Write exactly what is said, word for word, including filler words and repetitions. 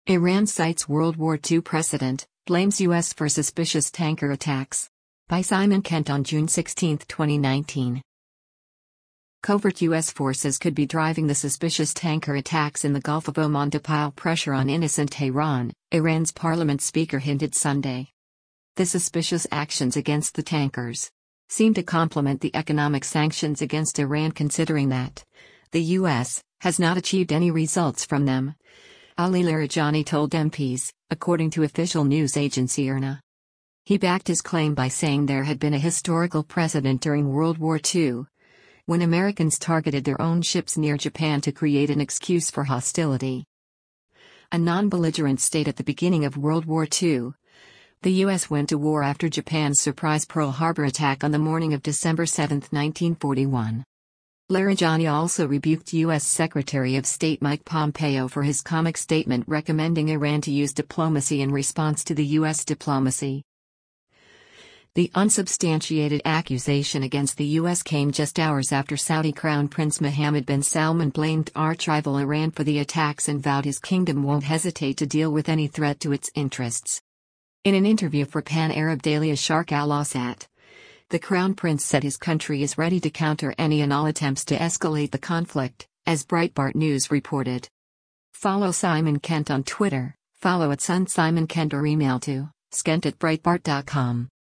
Iran cites World War Two precedent, blames U S for suspicious tanker attacks. By Simon Kent on June sixteenth, twenty nineteen. Covert U S forces could be driving the suspicious tanker attacks in the Gulf of Oman to pile pressure on innocent Tehran, Iran's parliament speaker hinted Sunday. The suspicious actions against the tankers seem to complement the economic sanctions against Iran, considering that the U S has not achieved any results from them, Ali Larijani told M Ps, according to official news agency I R N A. He backed his claim by saying there had been a historical precedent during World War Two, when Americans targeted their own ships near Japan to create an excuse for hostility. A non-belligerent state at the beginning of World War Two, the U S went to war after Japan's surprise Pearl Harbor attack on the morning of December seventh, nineteen forty-one. Larijani also rebuked U S Secretary of State Mike Pompeo for his comic statement recommending Iran to use diplomacy in response to the U S diplomacy. The unsubstantiated accusation against the U S came just hours after Saudi Crown Prince Mohammed bin Salman blamed arch-rival Iran for the attacks and vowed his kingdom won't hesitate to deal with any threat to its interests. In an interview for Pan-Arab daily Sharq al-Awsat, the Crown Prince said his country is ready to counter any and all attempts to escalate the conflict, as Breitbart News reported. Follow Simon Kent on Twitter, follow at Sun Simon Kent or email to skent at breitbart dot com.